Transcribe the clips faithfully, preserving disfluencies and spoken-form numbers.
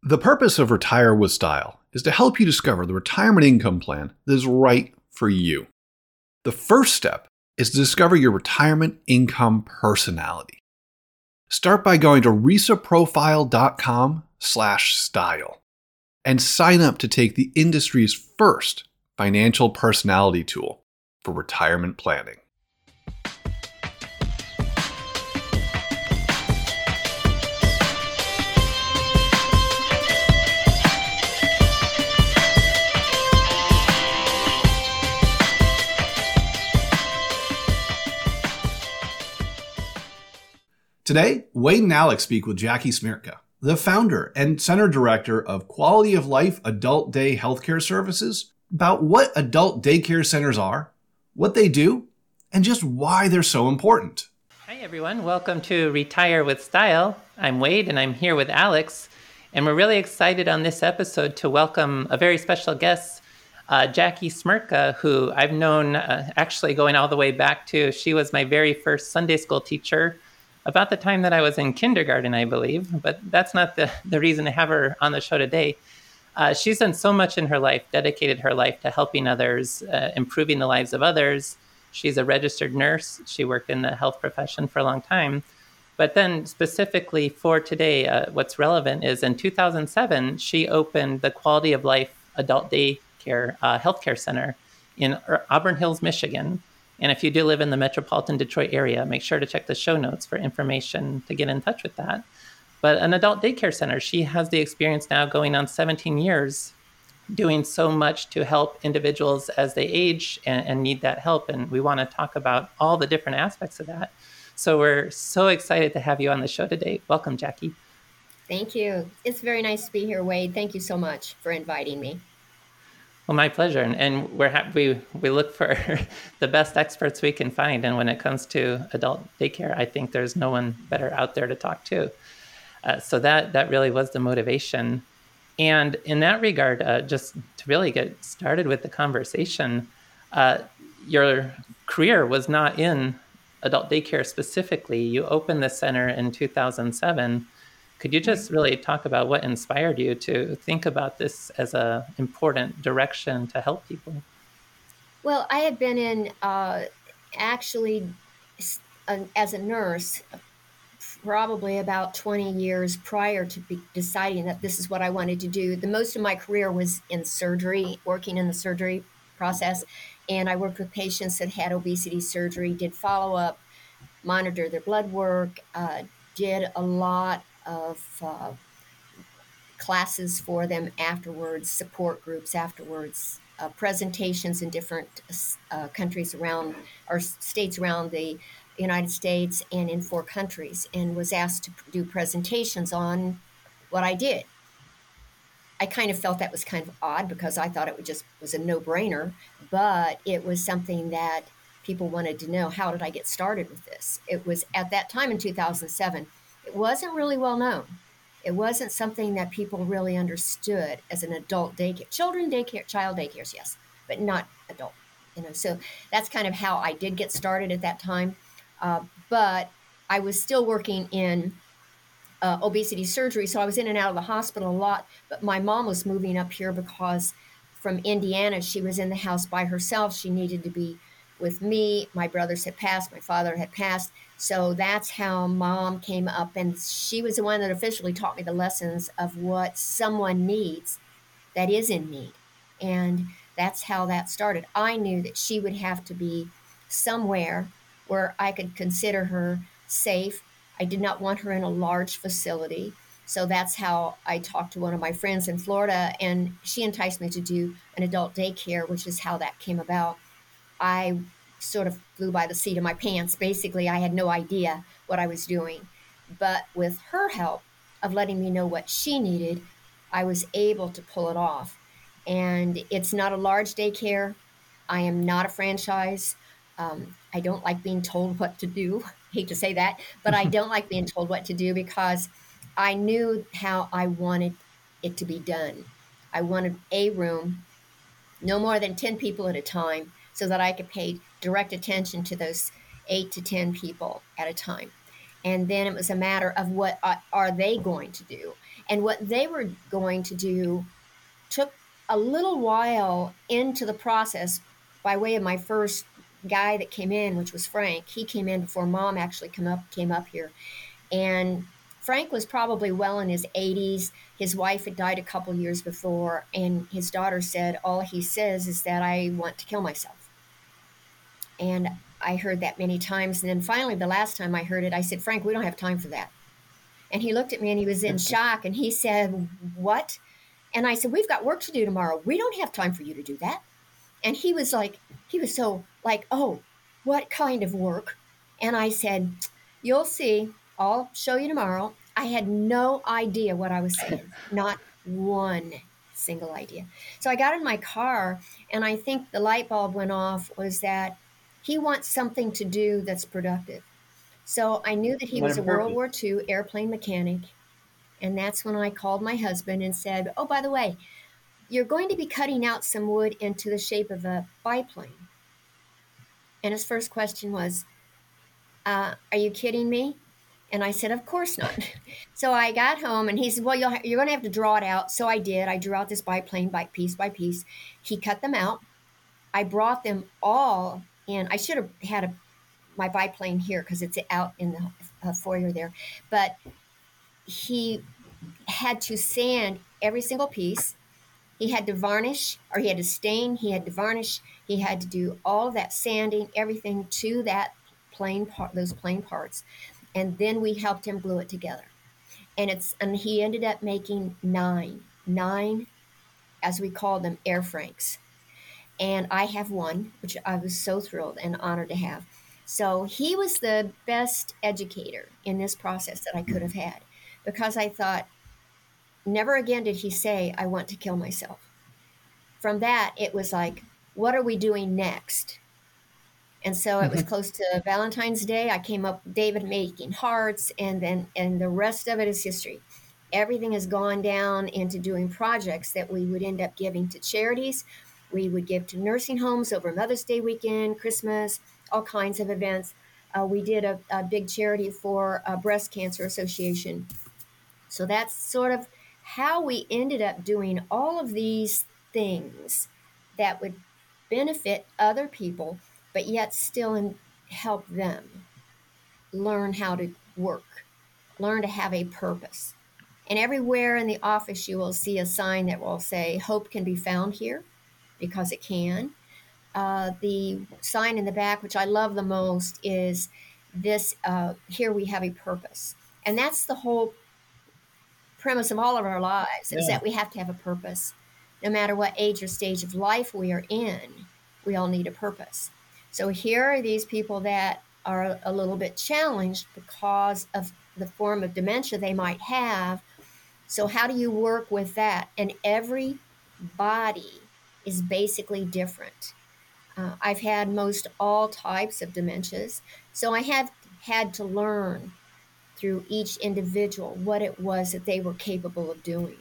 The purpose of Retire with Style is to help you discover the retirement income plan that is right for you. The first step is to discover your retirement income personality. Start by going to risaprofile.com slash style and sign up to take the industry's first financial personality tool for retirement planning. Today, Wade and Alex speak with Jackie Smirka, the founder and center director of Quality of Life Adult Day Healthcare Services, about what adult daycare centers are, what they do, and just why they're so important. Hi, everyone. Welcome to Retire with Style. I'm Wade, and I'm here with Alex. And we're really excited on this episode to welcome a very special guest, uh, Jackie Smirka, who I've known uh, actually going all the way back to, she was my very first Sunday school teacher about the time that I was in kindergarten, I believe, but that's not the, the reason to have her on the show today. Uh, she's done so much in her life, dedicated her life to helping others, uh, improving the lives of others. She's a registered nurse. She worked in the health profession for a long time. But then specifically for today, uh, what's relevant is in two thousand seven, she opened the Quality of Life Adult Daycare uh, Healthcare Center in Auburn Hills, Michigan. And if you do live in the metropolitan Detroit area, make sure to check the show notes for information to get in touch with that. But an adult daycare center, she has the experience now going on seventeen years, doing so much to help individuals as they age and, and need that help. And we want to talk about all the different aspects of that. So we're so excited to have you on the show today. Welcome, Jackie. Thank you. It's very nice to be here, Wade. Thank you so much for inviting me. Well, my pleasure. And, and we're happy, we, we look for the best experts we can find. And when it comes to adult daycare, I think there's no one better out there to talk to. Uh, so that that really was the motivation. And in that regard, uh, just to really get started with the conversation, uh, your career was not in adult daycare specifically. You opened the center in two thousand seven. Could you just really talk about what inspired you to think about this as an important direction to help people? Well, I had been in uh, actually uh, as a nurse probably about twenty years prior to be deciding that this is what I wanted to do. The most of my career was in surgery, working in the surgery process. And I worked with patients that had obesity surgery, did follow-up, monitored their blood work, uh, did a lot of uh, classes for them afterwards, support groups afterwards, uh, presentations in different uh, countries around, or states around the United States and in four countries, and was asked to do presentations on what I did. I kind of felt that was kind of odd because I thought it would just was a no-brainer, but it was something that people wanted to know. How did I get started with this? It was at that time in two thousand seven. It wasn't really well known. It wasn't something that people really understood as an adult daycare. Children daycare, child daycares, yes, but not adult. You know, so that's kind of how I did get started at that time. Uh, but I was still working in uh, obesity surgery, so I was in and out of the hospital a lot. But my mom was moving up here because from Indiana, she was in the house by herself. She needed to be with me. My brothers had passed. My father had passed. So that's how Mom came up, and she was the one that officially taught me the lessons of what someone needs that is in need. And that's how that started. I knew that she would have to be somewhere where I could consider her safe. I did not want her in a large facility. So that's how I talked to one of my friends in Florida, and she enticed me to do an adult daycare, which is how that came about. I sort of flew by the seat of my pants. Basically, I had no idea what I was doing. But with her help of letting me know what she needed, I was able to pull it off. And it's not a large daycare. I am not a franchise. Um, I don't like being told what to do. Hate to say that, but I don't like being told what to do because I knew how I wanted it to be done. I wanted a room, no more than ten people at a time, so that I could pay direct attention to those eight to ten people at a time. And then it was a matter of what uh, are they going to do. And what they were going to do took a little while into the process by way of my first guy that came in, which was Frank. He came in before Mom actually come up, came up here. And Frank was probably well in his eighties. His wife had died a couple years before, and his daughter said, all he says is that I want to kill myself. And I heard that many times. And then finally, the last time I heard it, I said, Frank, we don't have time for that. And he looked at me and he was in shock, and he said, what? And I said, we've got work to do tomorrow. We don't have time for you to do that. And he was like, he was so like, oh, what kind of work? And I said, you'll see. I'll show you tomorrow. I had no idea what I was saying, not one single idea. So I got in my car, and I think the light bulb went off was that he wants something to do that's productive. So I knew that he was a World War Two airplane mechanic. And that's when I called my husband and said, oh, by the way, you're going to be cutting out some wood into the shape of a biplane. And his first question was, uh, are you kidding me? And I said, of course not. So I got home, and he said, well, you'll ha- you're going to have to draw it out. So I did. I drew out this biplane by piece by piece. He cut them out. I brought them all in. I should have had a, my biplane here because it's out in the uh, foyer there. But he had to sand every single piece. He had to varnish, or he had to stain. He had to varnish. He had to do all of that sanding, everything to that plain part, those plain parts. And then we helped him glue it together. And it's and he ended up making nine, nine, as we called them, air Franks. And I have one, which I was so thrilled and honored to have. So he was the best educator in this process that I could have had, because I thought, never again did he say, I want to kill myself. From that, it was like, what are we doing next? And so it was close to Valentine's Day. I came up with David making hearts, and then and the rest of it is history. Everything has gone down into doing projects that we would end up giving to charities. We would give to nursing homes over Mother's Day weekend, Christmas, all kinds of events. Uh, we did a, a big charity for a Breast Cancer Association. So that's sort of how we ended up doing all of these things that would benefit other people, but yet still in, help them learn how to work, learn to have a purpose. And everywhere in the office, you will see a sign that will say, hope can be found here, because it can. Uh, the sign in the back, which I love the most, is this, uh, here we have a purpose. And that's the whole premise of all of our lives, is yeah. that we have to have a purpose. No matter what age or stage of life we are in, we all need a purpose. So here are these people that are a little bit challenged because of the form of dementia they might have. So how do you work with that? And every body is basically different. Uh, I've had most all types of dementias. So I have had to learn through each individual what it was that they were capable of doing.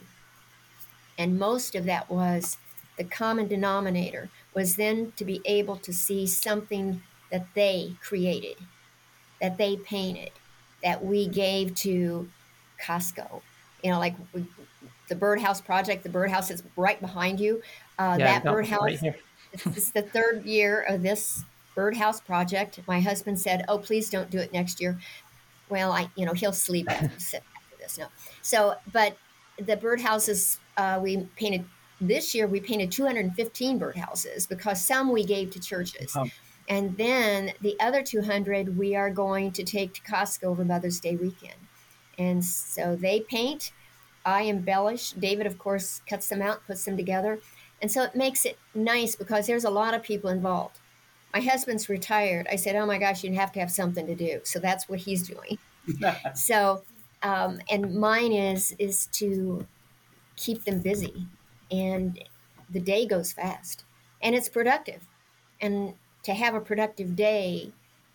And most of that was the common denominator was then to be able to see something that they created, that they painted, that we gave to Costco. You know, like we, the birdhouse project, the birdhouse is right behind you. Uh, yeah, that birdhouse, right here. This is the third year of this birdhouse project. My husband said, oh, please don't do it next year. Well, I, you know, he'll sleep after this. No. So, but the birdhouses, uh, we painted this year, we painted two hundred fifteen birdhouses because some we gave to churches. Oh. And then the other two hundred we are going to take to Costco over Mother's Day weekend. And so they paint, I embellish. David, of course, cuts them out, puts them together. And so it makes it nice because there's a lot of people involved. My husband's retired. I said, oh my gosh, you have to have something to do. So that's what he's doing. so, um, and mine is, is to keep them busy. And the day goes fast and it's productive. And to have a productive day,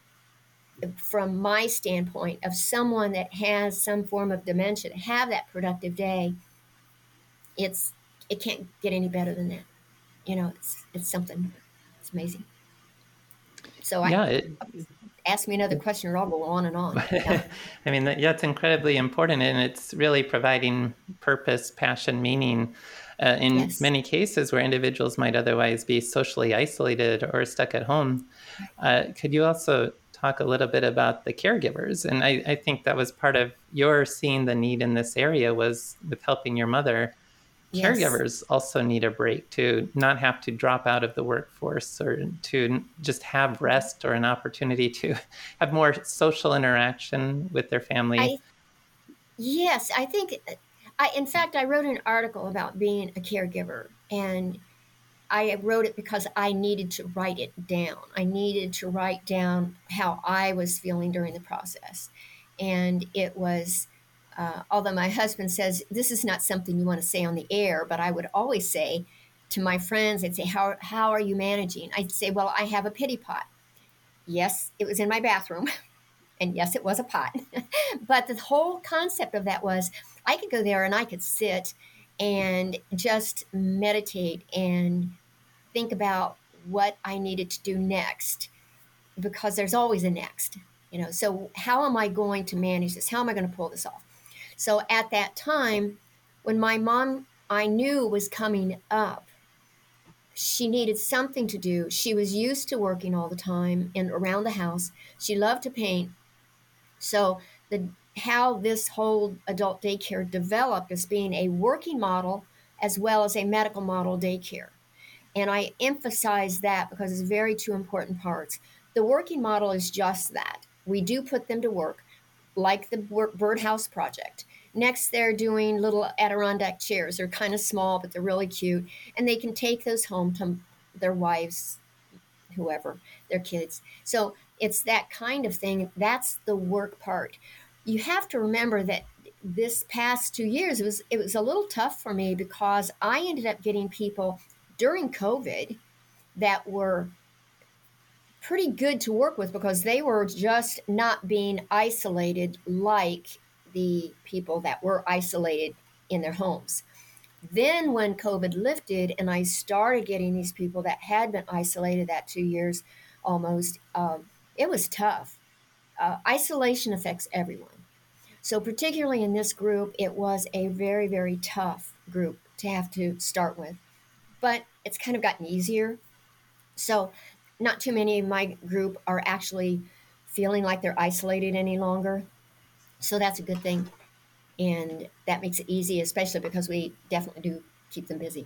from my standpoint of someone that has some form of dementia, to have that productive day, it's, it can't get any better than that. You know, it's, it's something, it's amazing. So yeah, I it, ask me another question or I'll go on and on. Yeah. I mean, that, yeah, it's incredibly important, and it's really providing purpose, passion, meaning uh, in Yes. many cases where individuals might otherwise be socially isolated or stuck at home. Uh, could you also talk a little bit about the caregivers? And I, I think that was part of your seeing the need in this area was with helping your mother. Yes. Caregivers also need a break to not have to drop out of the workforce or to just have rest or an opportunity to have more social interaction with their family. I, yes, I think, I, in fact, I wrote an article about being a caregiver, and I wrote it because I needed to write it down. I needed to write down how I was feeling during the process. And it was, uh, although my husband says, this is not something you want to say on the air, but I would always say to my friends, they'd say, how, how are you managing? I'd say, well, I have a pity pot. Yes, it was in my bathroom. And yes, it was a pot. But the whole concept of that was I could go there and I could sit and just meditate and think about what I needed to do next, because there's always a next, you know. So how am I going to manage this? How am I going to pull this off? So at that time, when my mom, I knew, was coming up, she needed something to do. She was used to working all the time and around the house. She loved to paint. So the how this whole adult daycare developed as being a working model as well as a medical model daycare. And I emphasize that because it's very two important parts. The working model is just that. We do put them to work, like the Birdhouse Project. Next, they're doing little Adirondack chairs. They're kind of small, but they're really cute. And they can take those home to their wives, whoever, their kids. So it's that kind of thing. That's the work part. You have to remember that this past two years, it was, it was a little tough for me because I ended up getting people during COVID that were pretty good to work with because they were just not being isolated like the people that were isolated in their homes. Then when COVID lifted and I started getting these people that had been isolated that two years almost, um, it was tough. Uh, isolation affects everyone. So particularly in this group, it was a very, very tough group to have to start with. But it's kind of gotten easier. So not too many of my group are actually feeling like they're isolated any longer. So that's a good thing. And that makes it easy, especially because we definitely do keep them busy.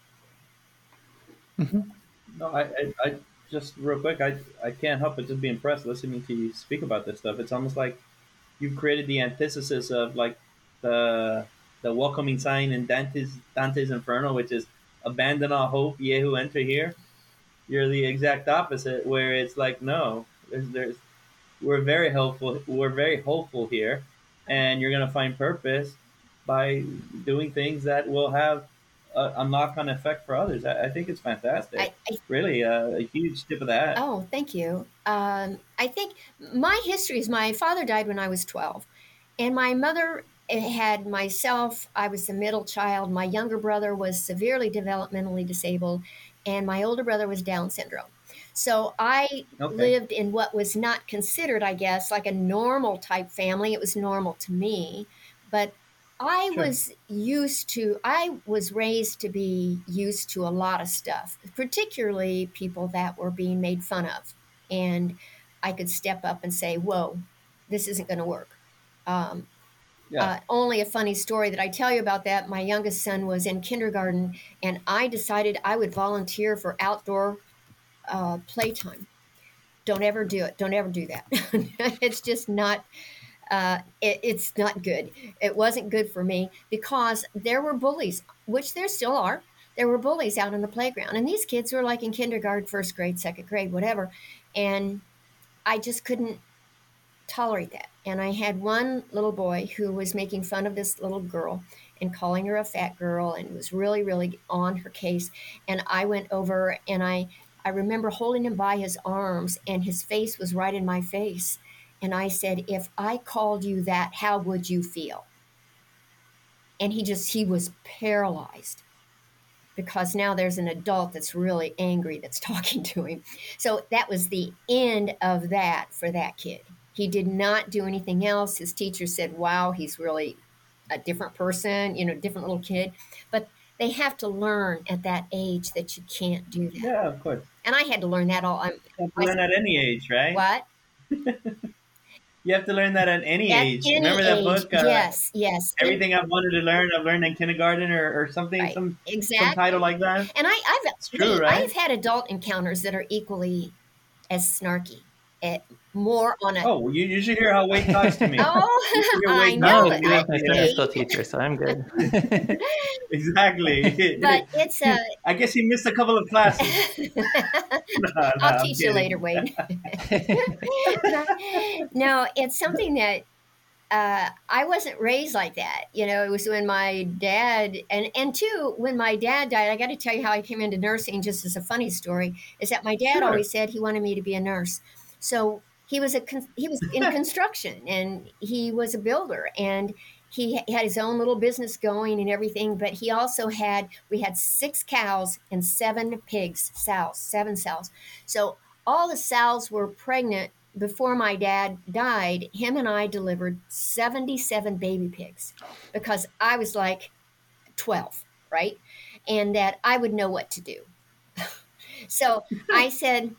Mm-hmm. No, I, I, I just real quick, I, I can't help but just be impressed listening to you speak about this stuff. It's almost like you've created the antithesis of like the the welcoming sign in Dante's Dante's Inferno, which is abandon all hope, ye who enter here. You're the exact opposite, where it's like, no, there's, there's we're very helpful, we're very hopeful here, and you're gonna find purpose by doing things that will have a, a knock-on effect for others. I, I think it's fantastic. I, I, really, uh, a huge tip of the hat. Oh, thank you. Um, I think my history is my father died when I was twelve, and my mother had myself. I was the middle child. My younger brother was severely developmentally disabled, and my older brother was Down syndrome. So I Okay. lived in what was not considered, I guess, like a normal type family. It was normal to me, but I Sure. was used to, I was raised to be used to a lot of stuff, particularly people that were being made fun of. And I could step up and say, whoa, this isn't going to work. Um, Yeah. uh, only a funny story that I tell you about that. My youngest son was in kindergarten, and I decided I would volunteer for outdoor uh, playtime. Don't ever do it. Don't ever do that. It's just not, uh, it, it's not good. It wasn't good for me because there were bullies, which there still are. There were bullies out on the playground. And these kids were like in kindergarten, first grade, second grade, whatever. And I just couldn't tolerate that. And I had one little boy who was making fun of this little girl and calling her a fat girl and was really, really on her case. And I went over and I, I remember holding him by his arms and his face was right in my face. And I said, if I called you that, how would you feel? And he just, he was paralyzed. because now there's an adult that's really angry that's talking to him. So that was the end of that for that kid. He did not do anything else. His teacher said, wow, he's really a different person, you know, different little kid. But they have to learn at that age that you can't do that. Yeah, of course. And I had to learn that all. I'm, You have to learn at any age, right? What? You have to learn that at any At age. any Remember that age, book? Uh, yes, yes. Everything I've wanted to learn, I've learned in kindergarten or, or something, Right. some, Exactly. some title like that. And I, I've It's true, right? I've had adult encounters that are equally as snarky, eh, more on a. Oh, you, you should hear how Wade talks to me. Oh, You're I waiting know. No, on he I- was my Sunday school teacher, so I'm good. Exactly. But it's a. I guess he missed a couple of classes. No, no, I'll I'm teach you kidding. later, Wade. No, it's something that uh, I wasn't raised like that. You know, it was when my dad, and, and two, when my dad died, I got to tell you how I came into nursing, just as a funny story, is that my dad Sure. always said he wanted me to be a nurse. So he was a con- he was in construction, and he was a builder, and he had his own little business going and everything. But he also had we had six cows and seven pigs, sows, seven sows. So all the sows were pregnant before my dad died. Him and I delivered seventy-seven baby pigs because I was like twelve, right? And that I would know what to do. So I said,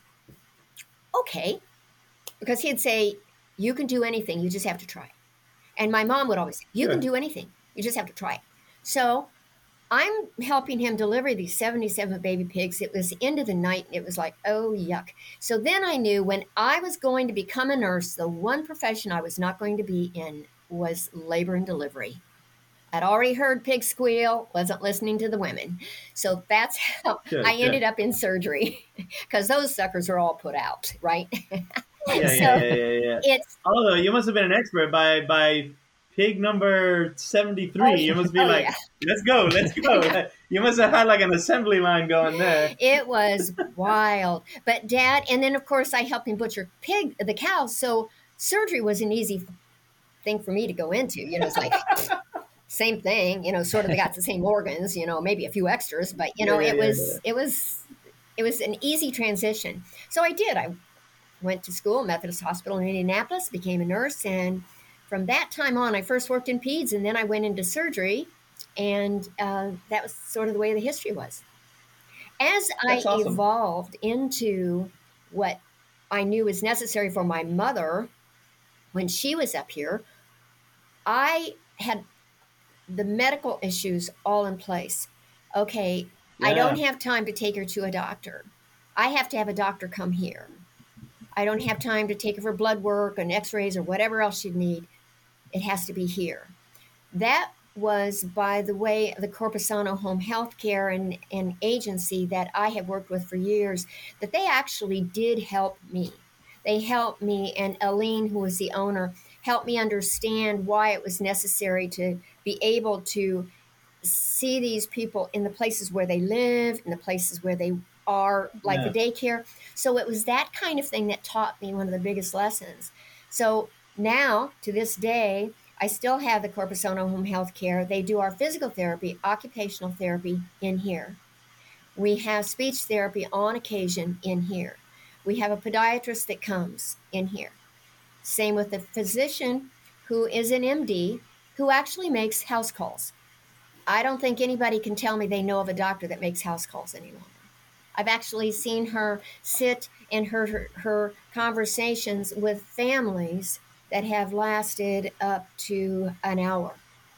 okay, because he'd say, you can do anything, you just have to try. And my mom would always say, you Sure. can do anything, you just have to try it. So I'm helping him deliver these seventy-seven baby pigs. It was the end of the night, and it was like, oh, yuck. So then I knew when I was going to become a nurse, the one profession I was not going to be in was labor and delivery. I'd already heard pigs squeal, wasn't listening to the women. So that's how Good, I ended good. up in surgery, because those suckers are all put out, right? Yeah, So yeah, yeah, yeah, yeah. it's Although you must have been an expert by by pig number seventy-three. Oh, You must be oh, like, yeah. let's go, let's go. You must have had like an assembly line going there. It was wild. But Dad, and then of course I helped him butcher pig the cows. So surgery was an easy thing for me to go into. You know, it's like same thing. You know, sort of they got the same organs. You know, maybe a few extras, but you know, Yeah, it yeah, was it was it was an easy transition. So I did. I went to school, Methodist Hospital in Indianapolis, became a nurse, and from that time on, I first worked in peds, and then I went into surgery, and uh, that was sort of the way the history was. As That's I awesome. evolved into what I knew was necessary for my mother when she was up here, I had the medical issues all in place. Okay, I Yeah. don't have time to take her to a doctor. I have to have a doctor come here. I don't have time to take her for blood work and x-rays or whatever else she'd need. It has to be here. That was, by the way, the Corpusano Home Health Care and, and agency that I have worked with for years, that they actually did help me. They helped me, and Aline, who was the owner, helped me understand why it was necessary to be able to see these people in the places where they live, in the places where they are, like Yeah. the daycare. So it was that kind of thing that taught me one of the biggest lessons. So now, to this day, I still have the Corpusano Home Health Care. They do our physical therapy, occupational therapy in here. We have speech therapy on occasion in here. We have a podiatrist that comes in here. Same with the physician who is an M D who actually makes house calls. I don't think anybody can tell me they know of a doctor that makes house calls any longer. I've actually seen her sit and heard her, her conversations with families that have lasted up to an hour.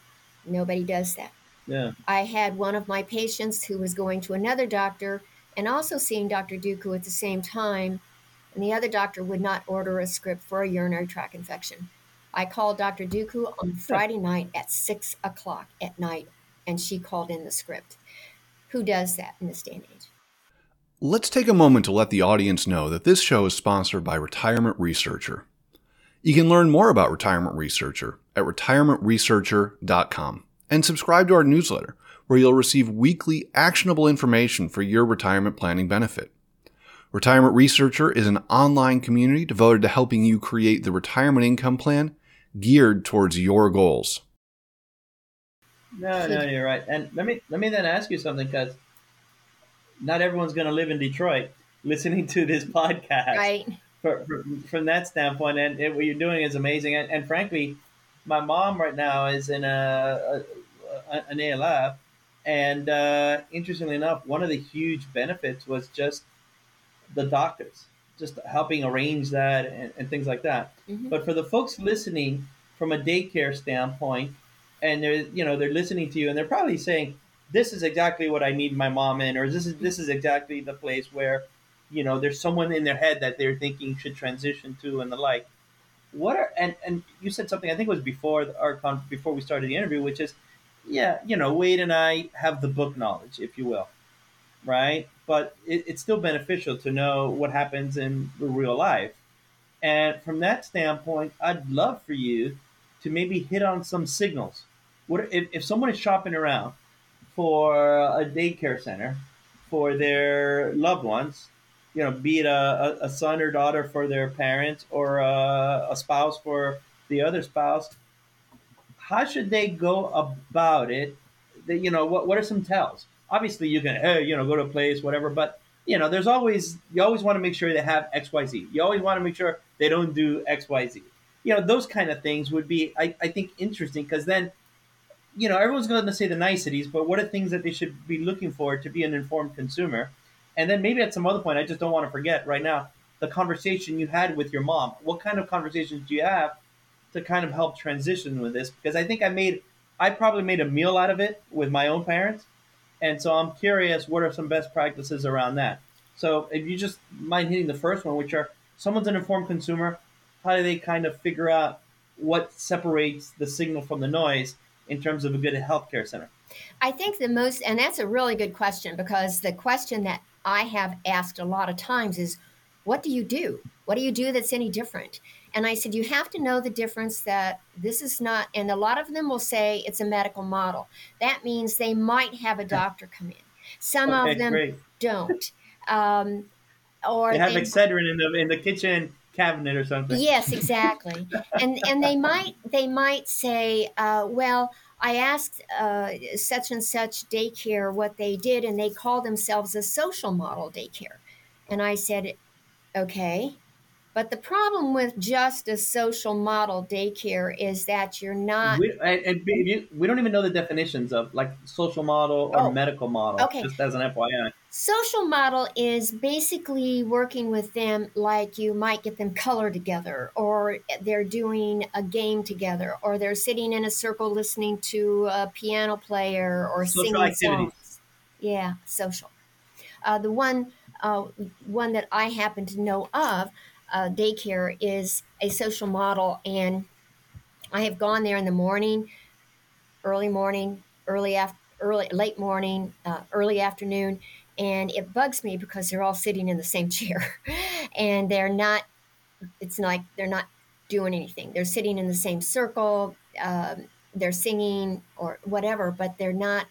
Nobody does that. Yeah. I had one of my patients who was going to another doctor and also seeing Doctor Duku at the same time, and the other doctor would not order a script for a urinary tract infection. I called Doctor Duku on Friday night at six o'clock at night, and she called in the script. Who does that in this day and age? Let's take a moment to let the audience know that this show is sponsored by Retirement Researcher. You can learn more about Retirement Researcher at retirement researcher dot com and subscribe to our newsletter, where you'll receive weekly actionable information for your retirement planning benefit. Retirement Researcher is an online community devoted to helping you create the retirement income plan geared towards your goals. No, no, you're right. And let me let me then ask you something, because not everyone's going to live in Detroit listening to this podcast. Right. For, for, from that standpoint, and it, what you're doing is amazing. And, and frankly, my mom right now is in a, a, a an A L F, and uh, interestingly enough, one of the huge benefits was just the doctors, just helping arrange that and, and things like that. Mm-hmm. But for the folks listening from a daycare standpoint, and they're you know they're listening to you, and they're probably saying, "This is exactly what I need my mom in," or "This is this is exactly the place where." You know, there's someone in their head that they're thinking should transition to, and the like. What are and and you said something I think it was before our con before we started the interview, which is, yeah, you know, Wade and I have the book knowledge, if you will, right? But it, it's still beneficial to know what happens in real life, and from that standpoint, I'd love for you to maybe hit on some signals. What if if someone is shopping around for a daycare center for their loved ones? You know, be it a, a son or daughter for their parents, or a, a spouse for the other spouse. How should they go about it? That you know, what what are some tells? Obviously, you can hey, you know, go to a place, whatever. But you know, there's always you always want to make sure they have X, Y, Z. You always want to make sure they don't do X, Y, Z. You know, those kind of things would be, I, I think, interesting because then, you know, everyone's going to say the niceties, but what are things that they should be looking for to be an informed consumer? And then maybe at some other point, I just don't want to forget right now, the conversation you had with your mom. What kind of conversations do you have to kind of help transition with this? Because I think I made, I probably made a meal out of it with my own parents. And so I'm curious, what are some best practices around that? So if you just mind hitting the first one, which are someone's an informed consumer, how do they kind of figure out what separates the signal from the noise in terms of a good healthcare center? I think the most, and that's a really good question, because the question that I have asked a lot of times is, what do you do? What do you do that's any different? And I said, you have to know the difference that this is not, and a lot of them will say it's a medical model. That means they might have a doctor come in. Some okay, of them great. don't. Um, or they have they, Excedrin in the in the kitchen cabinet or something. Yes, exactly. and and they might they might say, uh, well, I asked uh, such and such daycare what they did, and they call themselves a social model daycare. And I said, okay. But the problem with just a social model daycare is that you're not. We, and, and we, we don't even know the definitions of like social model or Oh, medical model, okay. just as an F Y I. Social model is basically working with them like you might get them color together, or they're doing a game together, or they're sitting in a circle listening to a piano player or Social singing activities. songs. Yeah, social. Uh, the one, uh, one that I happen to know of, uh, daycare, is a social model, and I have gone there in the morning, early morning, early after, early late morning, uh, early afternoon, and it bugs me because they're all sitting in the same chair, and they're not. It's like they're not doing anything. They're sitting in the same circle. Um, they're singing or whatever, but they're not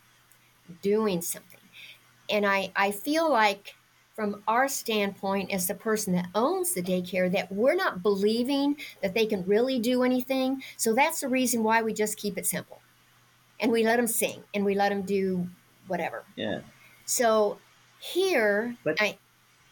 doing something. And I, I feel like from our standpoint as the person that owns the daycare that we're not believing that they can really do anything. So that's the reason why we just keep it simple. And we let them sing and we let them do whatever. Yeah. So here, But, I,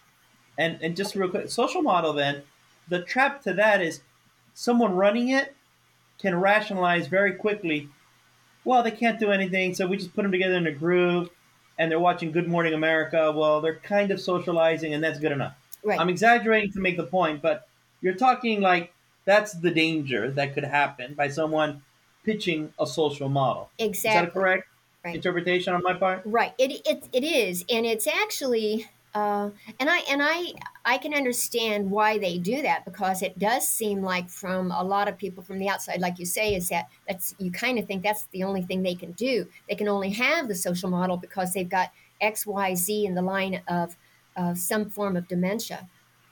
and, and just real quick, social model then, the trap to that is someone running it can rationalize very quickly, well, they can't do anything, so we just put them together in a group, and they're watching Good Morning America. Well, they're kind of socializing, and that's good enough. right. I'm exaggerating to make the point, but you're talking like that's the danger that could happen by someone pitching a social model. Exactly. Is that a correct Right. interpretation on my part? Right. It it it is, and it's actually, uh, and I and I I can understand why they do that, because it does seem like from a lot of people from the outside, like you say, is that that's you kind of think that's the only thing they can do. They can only have the social model because they've got X, Y, Z in the line of uh, some form of dementia.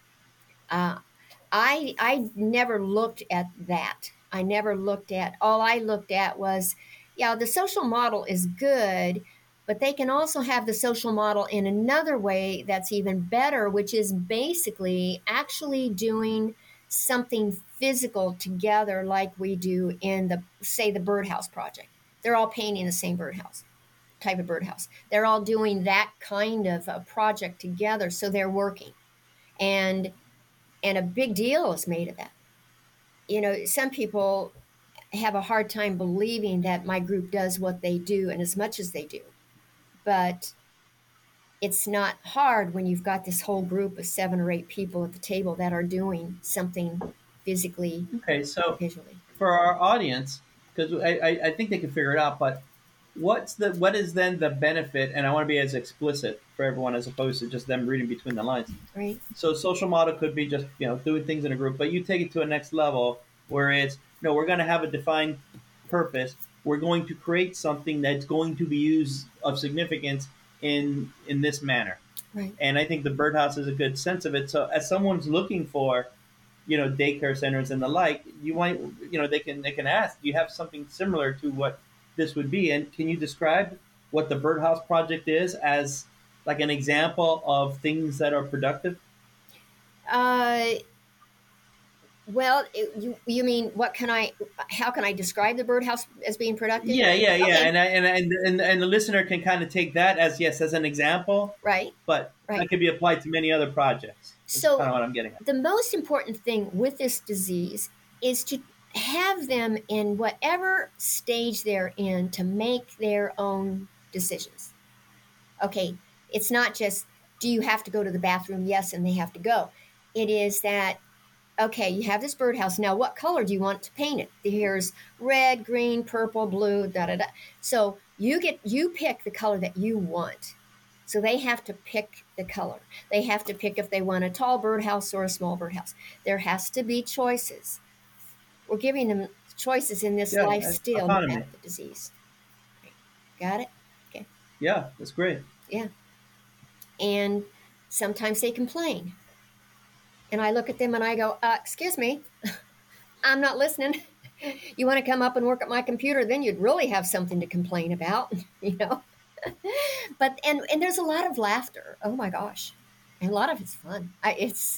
Uh, I I never looked at that. I never looked at. All I looked at was, yeah, the social model is good, but they can also have the social model in another way that's even better, which is basically actually doing something physical together, like we do in the say the birdhouse project. They're all painting the same birdhouse. type of birdhouse. They're all doing that kind of a project together, so they're working, and and a big deal is made of that. You know, some people have a hard time believing that my group does what they do and as much as they do, but it's not hard when you've got this whole group of seven or eight people at the table that are doing something physically, Okay, so visually. for our audience, because I, I, I think they can figure it out, but what's the what is then the benefit? And I want to be as explicit for everyone as opposed to just them reading between the lines. Right. So social model could be just, you know, doing things in a group, but you take it to a next level where it's, no, we're going to have a defined purpose. We're going to create something that's going to be used of significance in in this manner. Right. And I think the birdhouse is a good sense of it. So as someone's looking for, you know, daycare centers and the like, you might, you know, they can they can ask, do you have something similar to what this would be? And can you describe what the birdhouse project is as like an example of things that are productive? Uh, well, it, you you mean what can I? How can I describe the birdhouse as being productive? Yeah, yeah, yeah. Okay. And, I, and and and and the listener can kind of take that as yes, as an example, Right. but Right. that could be applied to many other projects. That's So kind of what I'm getting at. the most important thing with this disease is to have them in whatever stage they're in to make their own decisions. Okay, it's not just, do you have to go to the bathroom? Yes, and they have to go. It is that, okay, you have this birdhouse. Now, what color do you want to paint it? Here's red, green, purple, blue, da da da. So you get you pick the color that you want. So they have to pick the color. They have to pick if they want a tall birdhouse or a small birdhouse. There has to be choices. We're giving them choices in this Yeah, life that's still, autonomy. without the disease. Got it? Yeah, that's great. Yeah. And sometimes they complain. And I look at them and I go, uh, excuse me, I'm not listening. You want to come up and work at my computer, then you'd really have something to complain about, you know? But, and, and there's a lot of laughter. Oh my gosh. And a lot of it's fun. I, it's,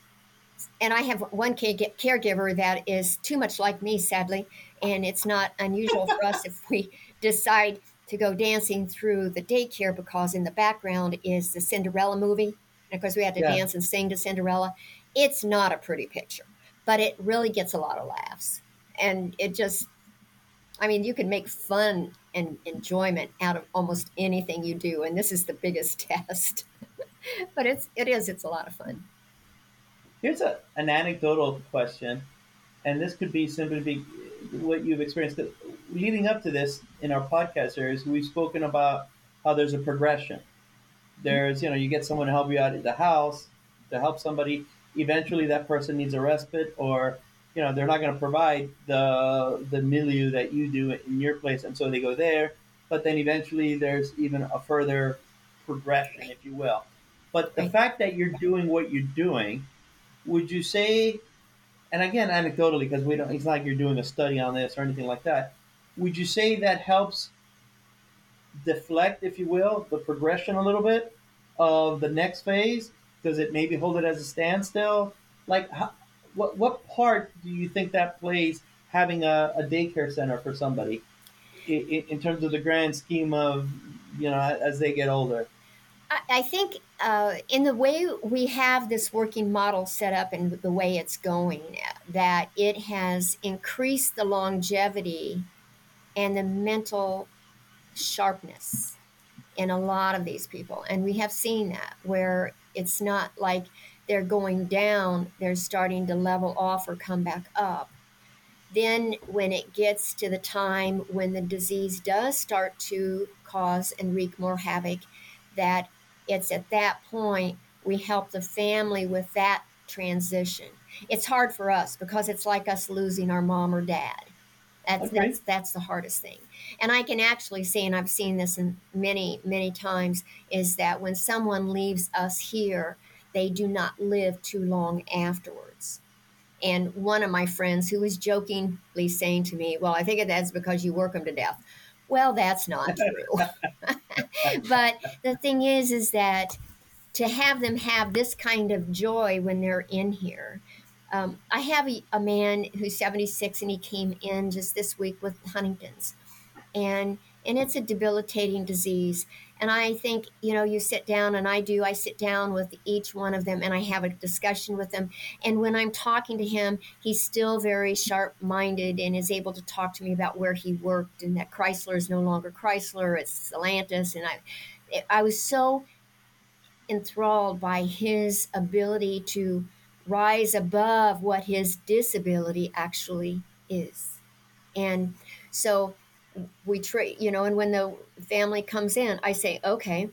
and I have one caregiver that is too much like me, sadly. And it's not unusual for us if we decide to go dancing through the daycare, because in the background is the Cinderella movie. And of course, we had to Yeah. dance and sing to Cinderella. It's not a pretty picture, but it really gets a lot of laughs. And it just, I mean, you can make fun and enjoyment out of almost anything you do. And this is the biggest test. But it's, it is, it's a lot of fun. Here's a, an anecdotal question, and this could be simply be what you've experienced. Leading up to this in our podcast series, we've spoken about how there's a progression. There's, you know, you get someone to help you out at the house, to help somebody. Eventually, that person needs a respite, or, you know, they're not going to provide the the milieu that you do in your place, and so they go there. But then eventually, there's even a further progression, if you will. But the Right. fact that you're doing what you're doing, would you say, and again, anecdotally, because we don't, it's not like you're doing a study on this or anything like that, would you say that helps deflect, if you will, the progression a little bit of the next phase? Does it maybe hold it as a standstill? Like, how, what what part do you think that plays, having a, a daycare center for somebody, in, in terms of the grand scheme of, you know, as they get older? I, I think uh, in the way we have this working model set up and the way it's going, that it has increased the longevity and the mental sharpness in a lot of these people. And we have seen that, where it's not like they're going down, they're starting to level off or come back up. Then when it gets to the time when the disease does start to cause and wreak more havoc, that it's at that point we help the family with that transition. It's hard for us because it's like us losing our mom or dad. That's Okay. that's that's the hardest thing. And I can actually say, and I've seen this in many, many times, is that when someone leaves us here, they do not live too long afterwards. And one of my friends who was jokingly saying to me, well, I think that's because you work them to death. Well, that's not true. But the thing is, is that to have them have this kind of joy when they're in here. Um, I have a, a man who's seventy-six, and he came in just this week with Huntington's. And and it's a debilitating disease. And I think, you know, you sit down, and I do, I sit down with each one of them and I have a discussion with them. And when I'm talking to him, he's still very sharp minded and is able to talk to me about where he worked and that Chrysler is no longer Chrysler, it's Stellantis. And I, I was so enthralled by his ability to rise above what his disability actually is. And so we treat, you know, and when the family comes in, I say, okay,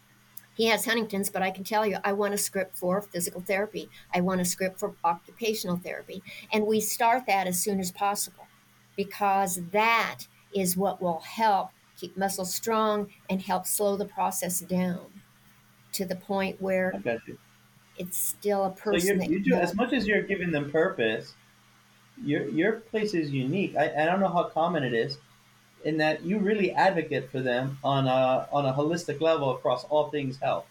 he has Huntington's, but I can tell you, I want a script for physical therapy. I want a script for occupational therapy. And we start that as soon as possible, because that is what will help keep muscles strong and help slow the process down to the point where I got you. it's still a So person you that you can do, help. as much as you're giving them purpose, your your place is unique. I, I don't know how common it is, in that you really advocate for them on a on a holistic level across all things health.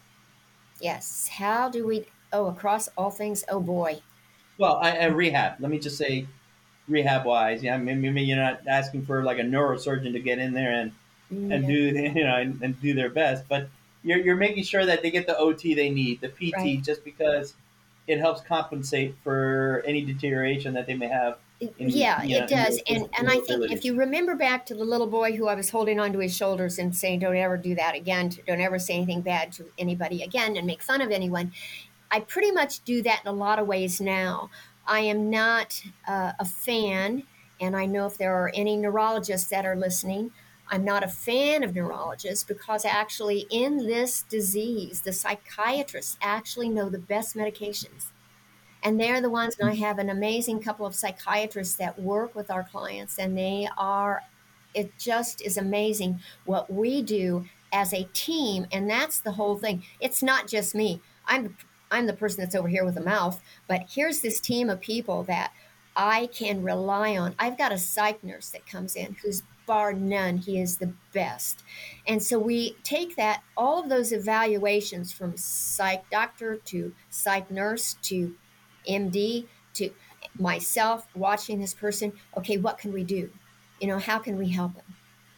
Yes. How do we, oh, across all things, oh boy. Well, I, I rehab. Let me just say, rehab wise, yeah, maybe, maybe you're not asking for like a neurosurgeon to get in there and and do No, you know and, and do their best, but you're you're making sure that they get the O T they need, the P T, right. just because it helps compensate for any deterioration that they may have in Yeah, you know it in their does. And physical and I think if abilities. you remember back to the little boy who I was holding onto his shoulders and saying, don't ever do that again, don't ever say anything bad to anybody again and make fun of anyone, I pretty much do that in a lot of ways now. I am not uh, a fan, and I know if there are any neurologists that are listening, I'm not a fan of neurologists, because actually in this disease, the psychiatrists actually know the best medications. And they're the ones, and I have an amazing couple of psychiatrists that work with our clients, and they are, it just is amazing what we do as a team. And that's the whole thing. It's not just me. I'm I'm the person that's over here with the mouth, but here's this team of people that I can rely on. I've got a psych nurse that comes in who's bar none, he is the best. And so we take that, all of those evaluations from psych doctor to psych nurse to M D to myself watching this person. Okay, what can we do? You know, how can we help him?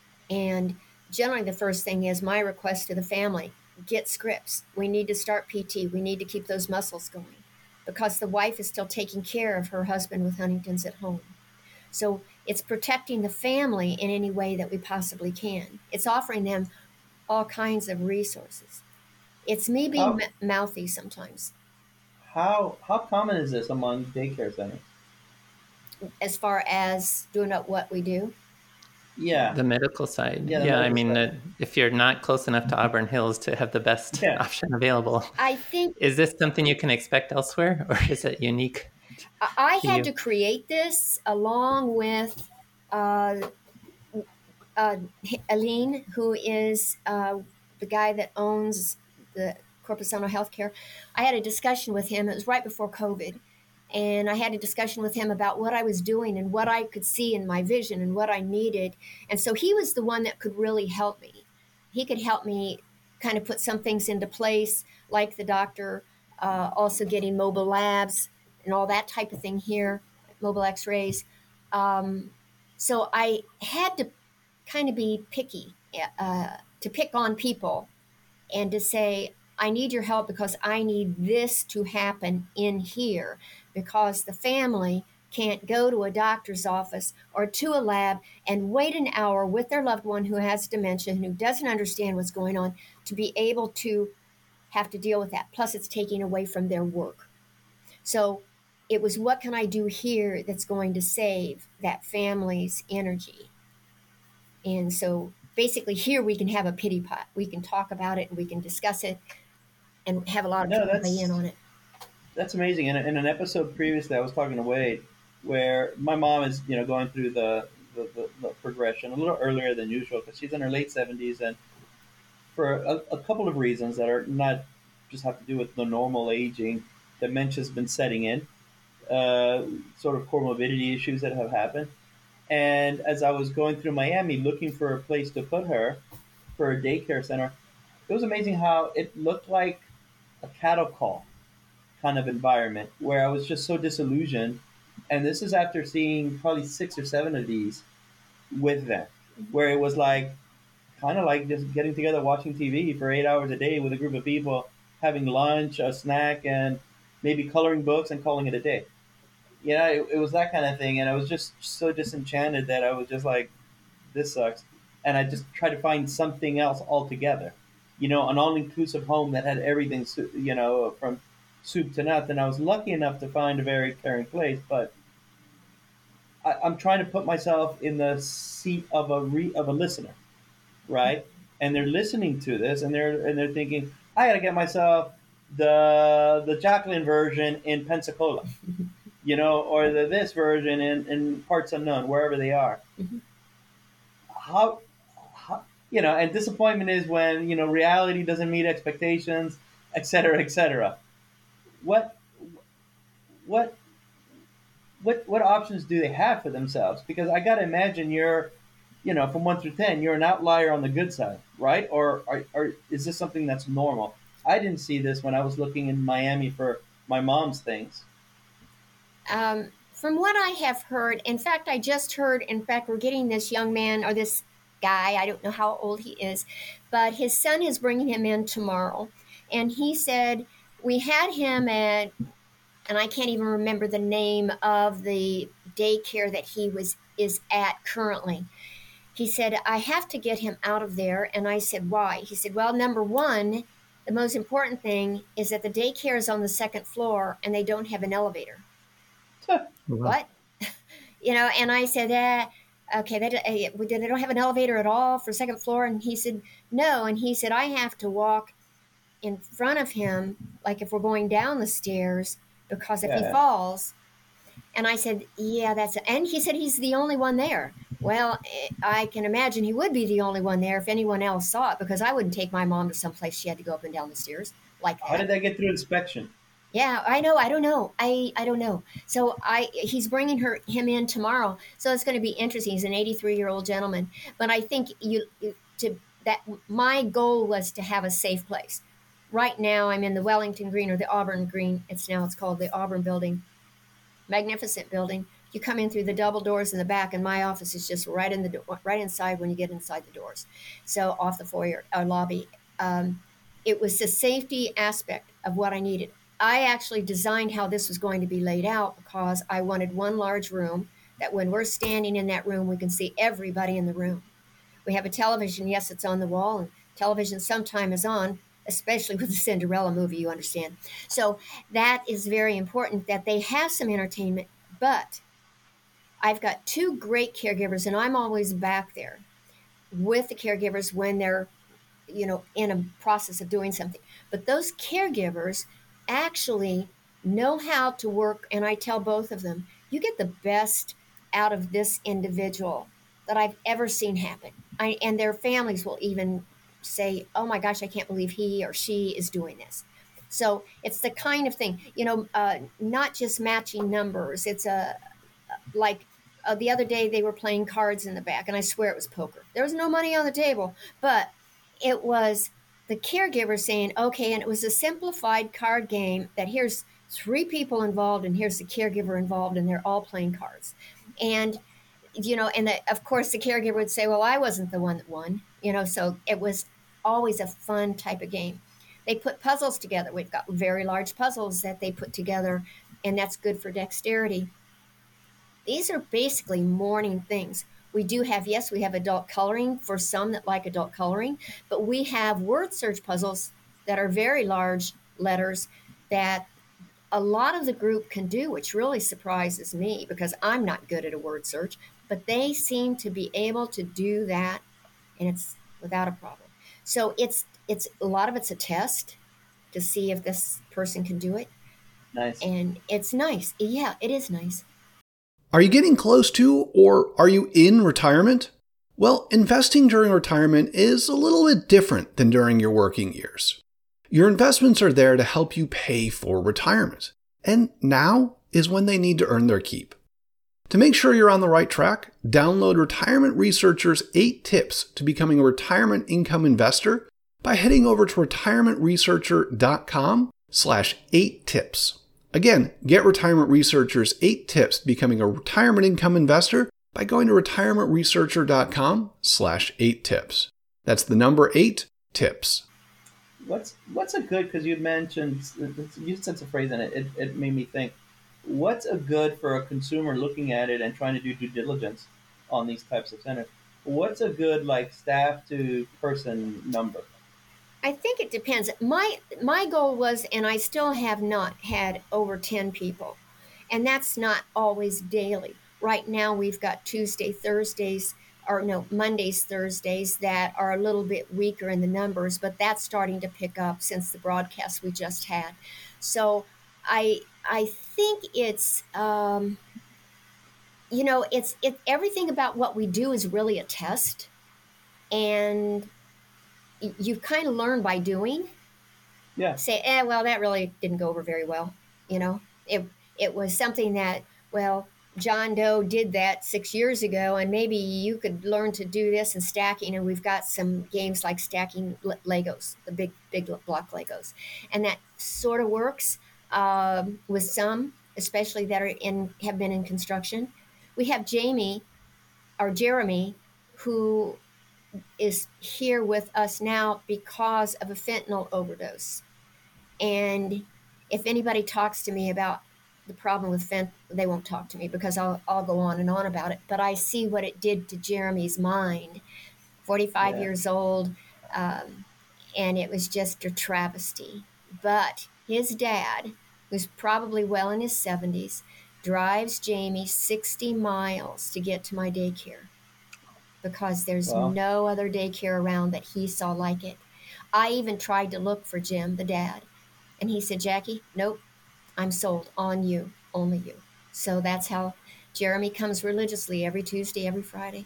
And generally, the first thing is my request to the family: get scripts. We need to start P T. We need to keep those muscles going, because the wife is still taking care of her husband with Huntington's at home. So it's protecting the family in any way that we possibly can. It's offering them all kinds of resources. It's me being How m- mouthy sometimes, how how common is this among daycare centers? as far as doing up what we do. Yeah, The medical side. yeah, the Yeah, I medical mean, side. uh, if you're not close enough to Auburn Hills to have the best Yeah. option available, I think is this something you can expect elsewhere, or is it unique I I to had you? to create this along with uh, uh, Aline, who is uh, the guy that owns the Corpus Sono Healthcare. I had a discussion with him. It was right before COVID. And I had a discussion with him about what I was doing and what I could see in my vision and what I needed. And so he was the one that could really help me. He could help me kind of put some things into place, like the doctor, uh, also getting mobile labs and all that type of thing here, mobile x rays. Um, so I had to kind of be picky, uh, to pick on people and to say, I need your help because I need this to happen in here, because the family can't go to a doctor's office or to a lab and wait an hour with their loved one who has dementia and who doesn't understand what's going on to be able to have to deal with that. Plus, it's taking away from their work. So it was, what can I do here that's going to save that family's energy? And so basically, here we can have a pity pot. We can talk about it and we can discuss it and have a lot of No, people weigh in that's on it. that's amazing. In, a, in an episode previously, I was talking to Wade, where my mom is, you know, going through the the, the, the progression a little earlier than usual, because she's in her late seventies, and for a, a couple of reasons that are not just have to do with the normal aging, dementia's been setting in, uh, sort of comorbidity issues that have happened. And as I was going through Miami looking for a place to put her for a daycare center, it was amazing how it looked like a cattle call kind of environment where I was just so disillusioned. And this is after seeing probably six or seven of these with them, where it was like kind of like just getting together, watching T V for eight hours a day with a group of people, having lunch, a snack, and maybe coloring books and calling it a day. You know, it, it was that kind of thing. And I was just so disenchanted that I was just like, this sucks. And I just tried to find something else altogether. You know, an all-inclusive home that had everything, you know, from soup to nuts. And I was lucky enough to find a very caring place, but I, I'm trying to put myself in the seat of a re, of a listener, right? And they're listening to this, and they're and they're thinking, I got to get myself the the Jacqueline version in Pensacola, you know, or the this version in, in Parts Unknown, wherever they are. Mm-hmm. How, how, you know, and disappointment is when, you know, reality doesn't meet expectations, et cetera, et cetera. What, what, what, what options do they have for themselves? Because I got to imagine you're, you know, from one through ten, you're an outlier on the good side, right? Or, or, or is this something that's normal? I didn't see this when I was looking in Miami for my mom's things. Um, from what I have heard, in fact, I just heard, in fact, we're getting this young man or this guy, I don't know how old he is, but his son is bringing him in tomorrow. And he said, we had him at, and I can't even remember the name of the daycare that he was is at currently. He said, I have to get him out of there. And I said, why? He said, well, number one, the most important thing is that the daycare is on the second floor and they don't have an elevator. Wow. What? You know, and I said, eh, okay, they, uh, they don't have an elevator at all for second floor. And he said, no. And he said, I have to walk in front of him, like if we're going down the stairs, because if yeah. he falls. And I said, yeah, that's, a, and he said, he's the only one there. Well, I can imagine he would be the only one there if anyone else saw it, because I wouldn't take my mom to someplace she had to go up and down the stairs like that. How did that get through inspection? Yeah, I know. I don't know. I, I don't know. So I he's bringing her him in tomorrow. So it's going to be interesting. He's an eighty-three-year-old gentleman. But I think you to that my goal was to have a safe place. Right now I'm in the Wellington Green or the Auburn Green. It's now it's called the Auburn Building. Magnificent building. You come in through the double doors in the back, and my office is just right in the do- right inside when you get inside the doors. So off the foyer or lobby. Um, it was the safety aspect of what I needed. I actually designed how this was going to be laid out because I wanted one large room that when we're standing in that room, we can see everybody in the room. We have a television. Yes, it's on the wall, and television sometime is on, especially with the Cinderella movie, you understand. So that is very important that they have some entertainment, but I've got two great caregivers, and I'm always back there with the caregivers when they're, you know, in a process of doing something. But those caregivers actually know how to work, and I tell both of them, you get the best out of this individual that I've ever seen happen. I, and their families will even say, oh my gosh, I can't believe he or she is doing this. So it's the kind of thing, you know, uh, not just matching numbers. It's a, like uh, the other day they were playing cards in the back, and I swear it was poker. There was no money on the table, but it was the caregiver saying, okay, and it was a simplified card game that here's three people involved and here's the caregiver involved, and they're all playing cards. And, you know, and the, of course the caregiver would say, well, I wasn't the one that won, you know, so it was always a fun type of game. They put puzzles together. We've got very large puzzles that they put together, and that's good for dexterity. These are basically morning things. We do have, yes, we have adult coloring for some that like adult coloring, but we have word search puzzles that are very large letters that a lot of the group can do, which really surprises me because I'm not good at a word search, but they seem to be able to do that, and it's without a problem. So it's it's a lot of it's a test to see if this person can do it. Nice. And it's nice. Yeah, it is nice. Are you getting close to, or are you in retirement? Well, investing during retirement is a little bit different than during your working years. Your investments are there to help you pay for retirement, and now is when they need to earn their keep. To make sure you're on the right track, download Retirement Researcher's eight tips to becoming a retirement income investor by heading over to retirementresearcher.com slash eight tips. Again, get Retirement Researcher's eight tips to becoming a retirement income investor by going to retirementresearcher.com slash eight tips. That's the number eight, tips. What's what's a good, because you mentioned, you said a phrase in it, it, it made me think, what's a good for a consumer looking at it and trying to do due diligence on these types of centers? What's a good like staff to person number? I think it depends. My my goal was, and I still have not had over ten people, and that's not always daily. Right now we've got Tuesday, Thursdays, or no, Mondays, Thursdays that are a little bit weaker in the numbers, but that's starting to pick up since the broadcast we just had. So I I think it's um, you know it's it everything about what we do is really a test, and you kind of learn by doing. Yeah. Say, eh, well, that really didn't go over very well. You know, it it was something that, well, John Doe did that six years ago, and maybe you could learn to do this and stacking. And we've got some games like stacking Legos, the big big block Legos, and that sort of works um, with some, especially that are in have been in construction. We have Jamie or Jeremy, who is here with us now because of a fentanyl overdose. And if anybody talks to me about the problem with fentanyl, they won't talk to me because I'll, I'll go on and on about it. But I see what it did to Jeremy's mind, forty-five Yeah. years old, um, and it was just a travesty. But his dad, who's probably well in his seventies, drives Jamie sixty miles to get to my daycare, because there's Wow. no other daycare around that he saw like it. I even tried to look for Jim, the dad, and he said, Jackie, nope, I'm sold on you, only you. So that's how Jeremy comes religiously every Tuesday, every Friday.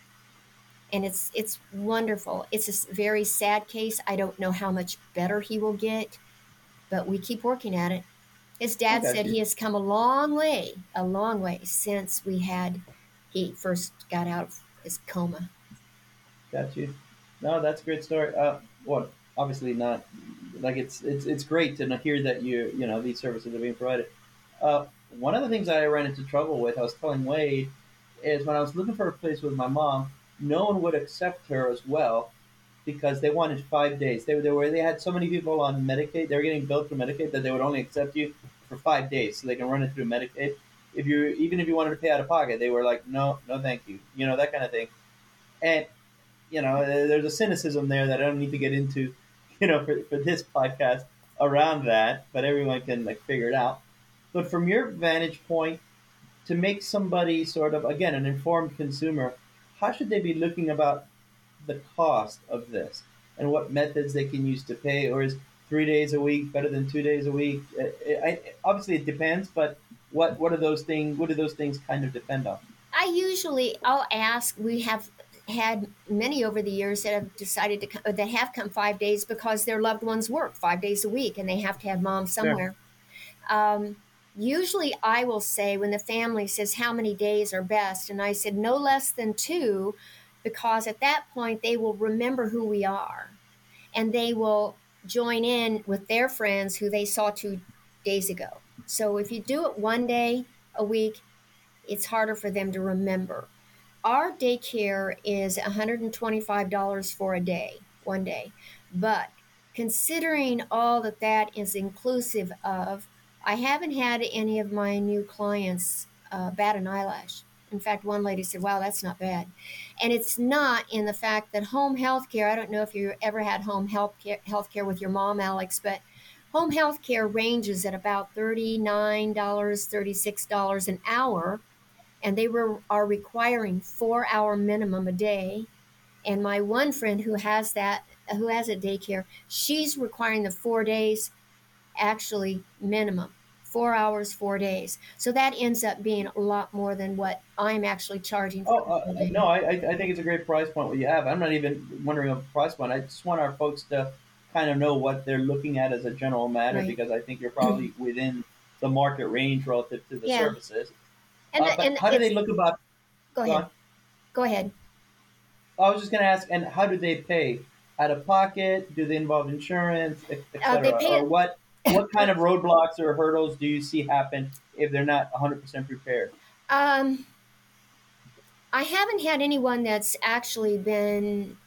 And it's it's wonderful. It's a very sad case. I don't know how much better he will get, but we keep working at it. His dad Okay. said he has come a long way, a long way since we had, he first got out of his coma. Got you. No, that's a great story. Uh, well, obviously not. Like it's it's it's great to hear that you you know these services are being provided. Uh, one of the things I ran into trouble with, I was telling Wade, is when I was looking for a place with my mom, no one would accept her as well because they wanted five days. They they were they had so many people on Medicaid, they were getting billed through Medicaid that they would only accept you for five days, so they can run it through Medicaid. If you even if you wanted to pay out of pocket, they were like, no, no, thank you, you know that kind of thing. And you know, there's a cynicism there that I don't need to get into, you know, for, for this podcast around that, but everyone can like figure it out. But from your vantage point, to make somebody sort of, again, an informed consumer, how should they be looking about the cost of this and what methods they can use to pay? Or is three days a week better than two days a week? I, I, obviously, it depends, but what, what are those things? What do those things kind of depend on? I usually, I'll ask, we have had many over the years that have decided to come, that have come five days because their loved ones work five days a week and they have to have mom somewhere. Sure. Um, usually I will say when the family says how many days are best, and I said no less than two, because at that point they will remember who we are and they will join in with their friends who they saw two days ago. So if you do it one day a week, it's harder for them to remember. Our daycare is one hundred twenty-five dollars for a day, one day. But considering all that that is inclusive of, I haven't had any of my new clients uh, bat an eyelash. In fact, one lady said, wow, that's not bad. And it's not in the fact that home health care, I don't know if you ever had home health care, health care with your mom, Alex, but home health care ranges at about thirty-nine dollars, thirty-six dollars an hour. And they were are requiring four-hour minimum a day. And my one friend who has that, who has a daycare, she's requiring the four days, actually minimum, four hours, four days. So that ends up being a lot more than what I'm actually charging Oh, for. uh, no, I, I think it's a great price point what you have. I'm not even wondering of price point. I just want our folks to kind of know what they're looking at as a general matter, Right. because I think you're probably within the market range relative to the Yeah. services. And, uh, but and how do they it's- look about? Go go ahead. on. Go ahead. I was just going to ask, and how do they pay? Out of pocket? Do they involve insurance, et et Uh, they cetera? pay Or it- what? What kind of roadblocks or hurdles do you see happen if they're not one hundred percent prepared? Um, I haven't had anyone that's actually been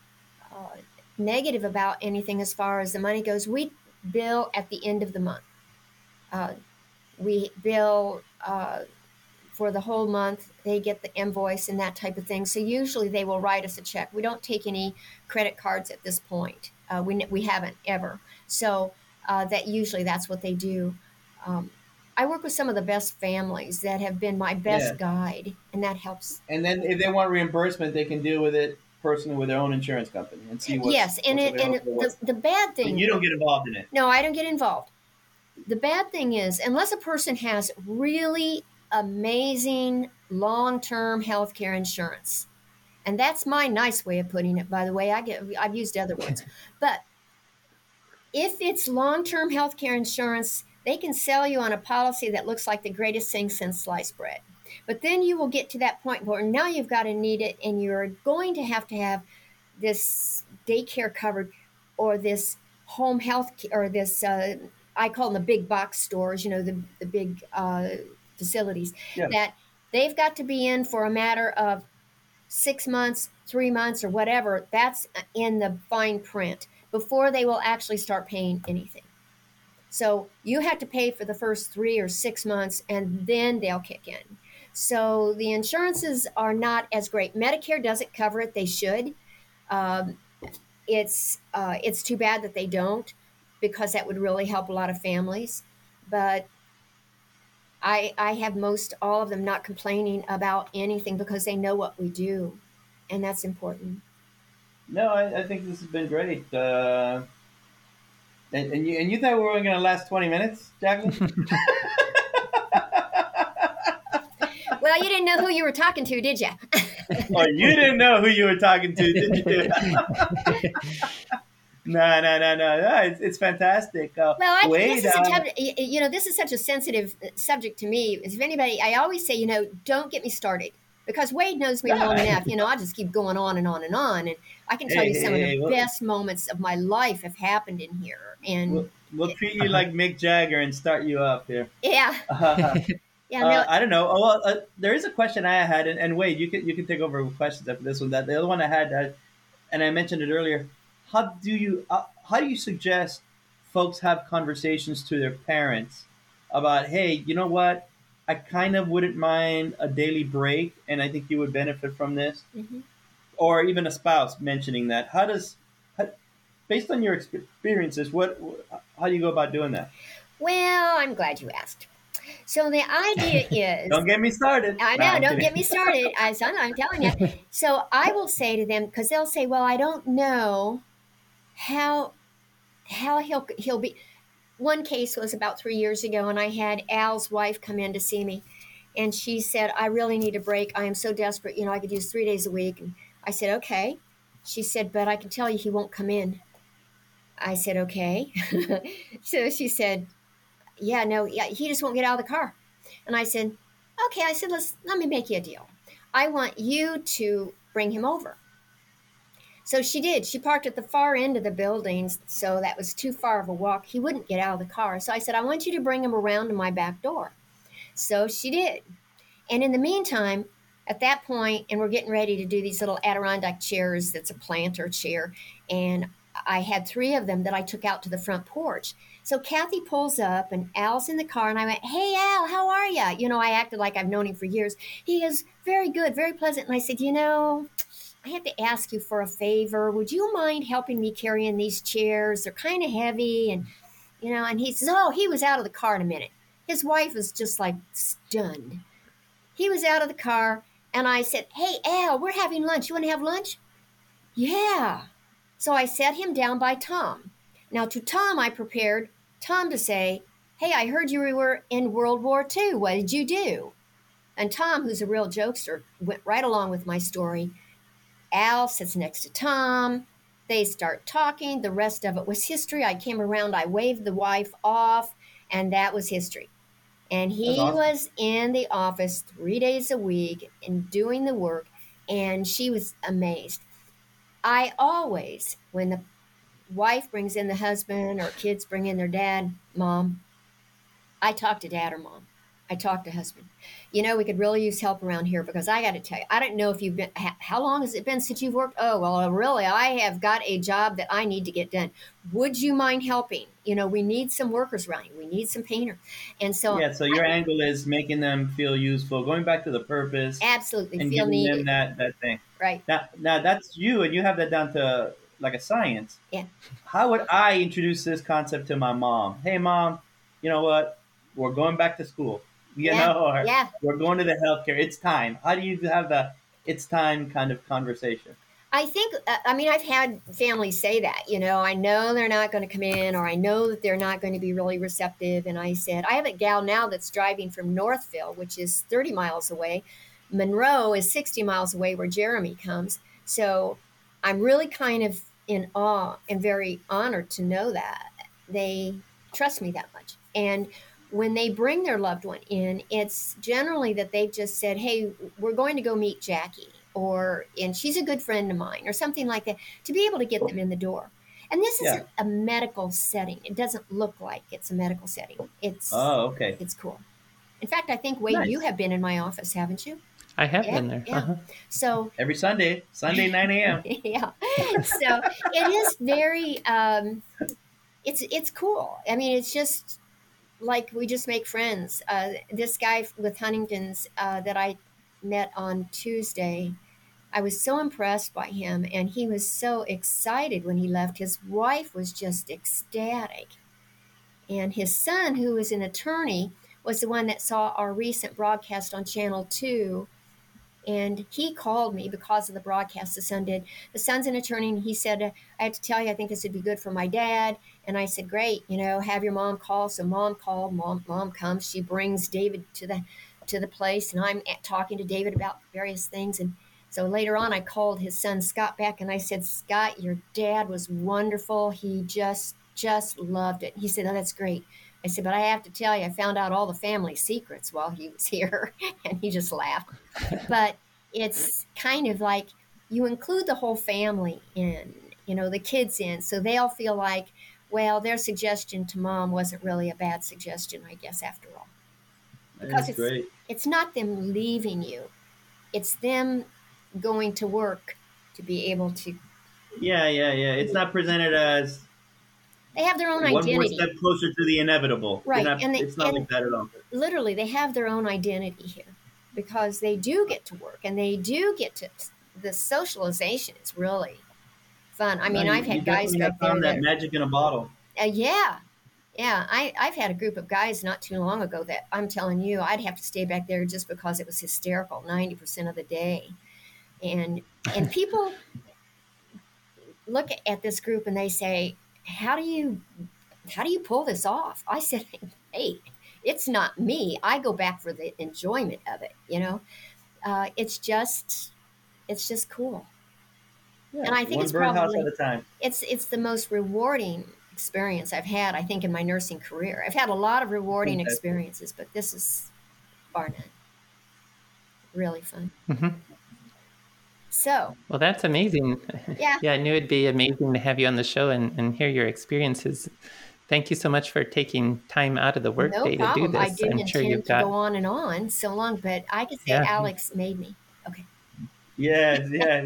uh, negative about anything as far as the money goes. We bill at the end of the month. Uh, we bill uh, for the whole month. They get the invoice and that type of thing. So usually they will write us a check. We don't take any credit cards at this point. Uh, we we haven't ever. So uh, that usually that's what they do. Um, I work with some of the best families that have been my best Yeah. guide, and that helps. And then if they want reimbursement, they can deal with it personally with their own insurance company and see what's Yes, and what's it and it, available, what's- the the bad but thing. you don't get involved in it. No, I don't get involved. The bad thing is, unless a person has really amazing long-term health care insurance, and that's my nice way of putting it, by the way. I get I've used other words, but if it's long-term health care insurance, they can sell you on a policy that looks like the greatest thing since sliced bread. But then you will get to that point where now you've got to need it, and you're going to have to have this daycare covered, or this home health, or this uh, I call them the big box stores, you know, the the big uh, facilities Yeah. that they've got to be in for a matter of six months, three months, or whatever. That's in the fine print before they will actually start paying anything. So you have to pay for the first three or six months, and then they'll kick in. So the insurances are not as great. Medicare doesn't cover it. They should. Um, it's uh, it's too bad that they don't, because that would really help a lot of families. But I I have most all of them not complaining about anything because they know what we do, and that's important. No, I, I think this has been great. Uh, and, and you and you thought we were only going to last twenty minutes, Jacqueline? Well, you didn't know who you were talking to, did you? Oh, you didn't know who you were talking to, did you? No, no, no, no, no. It's, it's fantastic. Uh, Well, I, Wade, this is a uh, tab- y- you know, this is such a sensitive subject to me. If anybody, I always say, you know, don't get me started, because Wade knows me Yeah. long enough. You know, I'll just keep going on and on and on, and I can tell Hey, you some hey, of hey, the well- best moments of my life have happened in here. And we'll, we'll treat you like Mick Jagger and start you up here. yeah, Uh, yeah, uh, no, I don't know. Oh, well, uh, there is a question I had, and, and Wade, you can you can take over with questions after this one. That the other one I had, uh, and I mentioned it earlier. How do you uh, how do you suggest folks have conversations to their parents about, hey, you know what? I kind of wouldn't mind a daily break, and I think you would benefit from this, mhm. or even a spouse mentioning that. How does, how, based on your experiences, what how do you go about doing that? Well, I'm glad you asked. So the idea is, Don't get me started. I Nah, know, I'm don't kidding. get me started. I, son, I'm telling you. So I will say to them, because they'll say, "Well, I don't know how how he'll he'll be." One case was about three years ago, and I had Al's wife come in to see me, and she said, "I really need a break. I am so desperate. You know, I could use three days a week." And I said, "Okay." She said, "But I can tell you, he won't come in." I said, "Okay." So she said, "Yeah, no, yeah, he just won't get out of the car." And I said, "Okay." I said, "Let's let me make you a deal. I want you to bring him over." So she did. She parked at the far end of the buildings, so that was too far of a walk. He wouldn't get out of the car. So I said, "I want you to bring him around to my back door." So she did. And in the meantime, at that point, and we're getting ready to do these little Adirondack chairs, that's a planter chair, and I had three of them that I took out to the front porch. So Kathy pulls up, and Al's in the car, and I went, "Hey, Al, how are you?" You know, I acted like I've known him for years. He is very good, very pleasant. And I said, "You know, I have to ask you for a favor. Would you mind helping me carrying these chairs? They're kind of heavy." And, you know, and he says, "Oh," he was out of the car in a minute. His wife was just like stunned. He was out of the car, and I said, "Hey, Al, we're having lunch. You want to have lunch?" "Yeah." So I sat him down by Tom. Now, to Tom, I prepared Tom to say, "Hey, I heard you were in World War Two. What did you do?" And Tom, who's a real jokester, went right along with my story. Al sits next to Tom. They start talking. The rest of it was history. I came around, I waved the wife off, and that was history. And he That's awesome. was in the office three days a week and doing the work, and she was amazed. I always, when the wife brings in the husband or kids bring in their dad, mom, I talk to dad or mom. I talked to husband. You know, we could really use help around here because I got to tell you, I don't know if you've been, how long has it been since you've worked? Oh, well, really, I have got a job that I need to get done. Would you mind helping? You know, we need some workers around here. We need some painter. And so, yeah, so your I, angle is making them feel useful, going back to the purpose. Absolutely. And feel giving needed. them that, that thing. Right. Now, now, that's you, and you have that down to like a science. Yeah. How would I introduce this concept to my mom? Hey, Mom, you know what? We're going back to school. You yeah. know, or yeah. we're going to the healthcare. It's time. How do you have the it's time kind of conversation? I think, uh, I mean, I've had families say that, you know, I know they're not going to come in, or I know that they're not going to be really receptive. And I said, I have a gal now that's driving from Northville, which is thirty miles away. Monroe is sixty miles away where Jeremy comes. So I'm really kind of in awe and very honored to know that they trust me that much. And when they bring their loved one in, it's generally that they've just said, hey, we're going to go meet Jackie, or, and she's a good friend of mine, or something like that, to be able to get them in the door. And this Yeah. isn't a medical setting. It doesn't look like it's a medical setting. It's, Oh, okay. it's cool. In fact, I think, Wade, Nice. you have been in my office, haven't you? I have Yeah, been there. yeah. Uh-huh. So Every Sunday, Sunday, nine a.m. yeah. So it is very, um, it's, it's cool. I mean, it's just like we just make friends. Uh, this guy with Huntington's uh, that I met on Tuesday, I was so impressed by him, and he was so excited when he left. His wife was just ecstatic. And his son, who is an attorney, was the one that saw our recent broadcast on Channel two. And he called me because of the broadcast the son did. The son's an attorney, and he said, I have to tell you, I think this would be good for my dad. And I said, great, you know, have your mom call. So mom called, mom, mom comes, she brings David to the to the place, and I'm talking to David about various things. And so later on, I called his son Scott back, and I said, Scott, your dad was wonderful. He just, just loved it. He said, oh, that's great. I said, but I have to tell you, I found out all the family secrets while he was here. And he just laughed. But it's kind of like you include the whole family in, you know, the kids in, so they all feel like, well, their suggestion to mom wasn't really a bad suggestion, I guess, after all. Because That's it's, great. it's not them leaving you. It's them going to work to be able to. Yeah, yeah, yeah. It's not presented as They have their own one more identity. step closer to the inevitable. Right, Not, and they- it's not and- like that at all. Literally, they have their own identity here because they do get to work, and they do get to. The socialization is really fun. I mean, No, you- I've had you guys definitely back have there found that that, magic in a bottle. uh, yeah, yeah. I, I've had a group of guys not too long ago that I'm telling you, I'd have to stay back there just because it was hysterical ninety percent of the day. And and people look at this group and they say, how do you how do you pull this off? I said, hey, it's not me. I go back for the enjoyment of it, you know. Uh, it's just it's just cool. Yeah, And I think one it's birdhouse probably at a time. it's it's the most rewarding experience I've had, I think, in my nursing career. I've had a lot of rewarding Fantastic. experiences, but this is bar none. Really fun. hmm So, Well, that's amazing. Yeah. Yeah, I knew it'd be amazing to have you on the show and, and hear your experiences. Thank you so much for taking time out of the no workday to do problem. I this. didn't I'm sure intend you've to go got. on and on so long, but I could say Yeah. Alex made me. Okay. Yes, yes.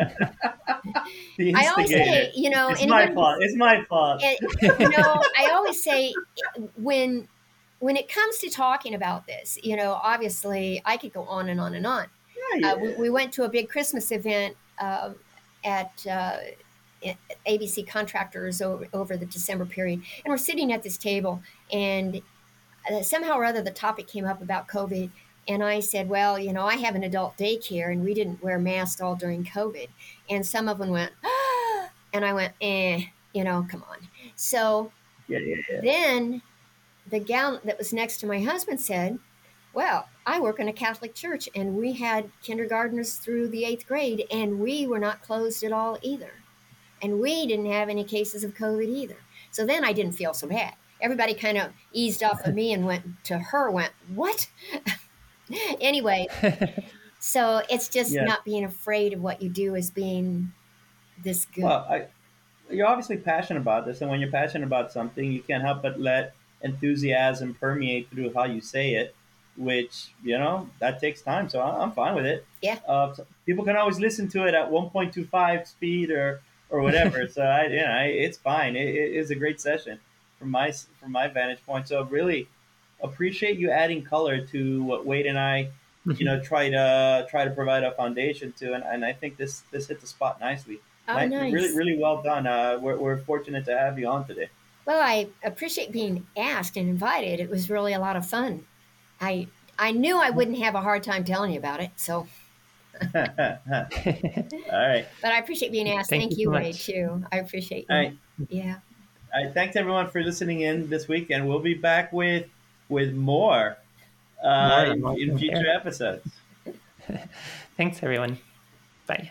The I always instigator. say, you know, It's my anyone- fault. It's my fault. And, you know, I always say when when it comes to talking about this, you know, obviously I could go on and on and on. Yeah, Uh, we, we went to a big Christmas event uh, at uh, A B C Contractors over, over the December period, and we're sitting at this table, and uh, somehow or other the topic came up about COVID, and I said, well, you know, I have an adult daycare, and we didn't wear masks all during COVID, and some of them went, ah, and I went, eh, you know, come on. So yeah, yeah, yeah. then the gal that was next to my husband said, well, I work in a Catholic church, and we had kindergartners through the eighth grade, and we were not closed at all either. And we didn't have any cases of COVID either. So then I didn't feel so bad. Everybody kind of eased off of me and went to her, went, what? Anyway, so it's just Yeah. not being afraid of what you do as being this good. Well, I, you're obviously passionate about this, and when you're passionate about something, you can't help but let enthusiasm permeate through how you say it. which, you know, that takes time. So I- I'm fine with it. Yeah. Uh, so people can always listen to it at one point two five speed or, or whatever. so I, you know, it's fine. It, it is a great session from my, from my vantage point. So really appreciate you adding color to what Wade and I, you know, try to try to provide a foundation to. And, and I think this, this hit the spot nicely. Oh, Nice. nice. Really, really well done. Uh, we're, we're fortunate to have you on today. Well, I appreciate being asked and invited. It was really a lot of fun. I I knew I wouldn't have a hard time telling you about it. So, All right. but I appreciate being asked. Thank Thank, you you, so Wade, much. too. I appreciate you. All right. Yeah. All right. Thanks everyone for listening in this week, and we'll be back with with more, uh, More, in, in future yeah. episodes. Thanks, everyone. Bye.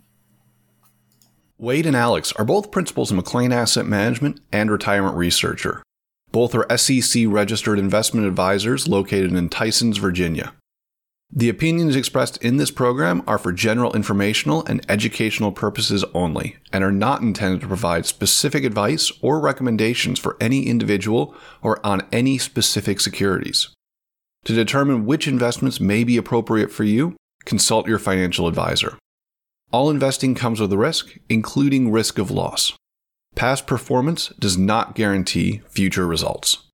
Wade and Alex are both principals in McLean Asset Management and Retirement Researcher. Both are S E C-registered investment advisors located in Tysons, Virginia. The opinions expressed in this program are for general informational and educational purposes only and are not intended to provide specific advice or recommendations for any individual or on any specific securities. To determine which investments may be appropriate for you, consult your financial advisor. All investing comes with a risk, including risk of loss. Past performance does not guarantee future results.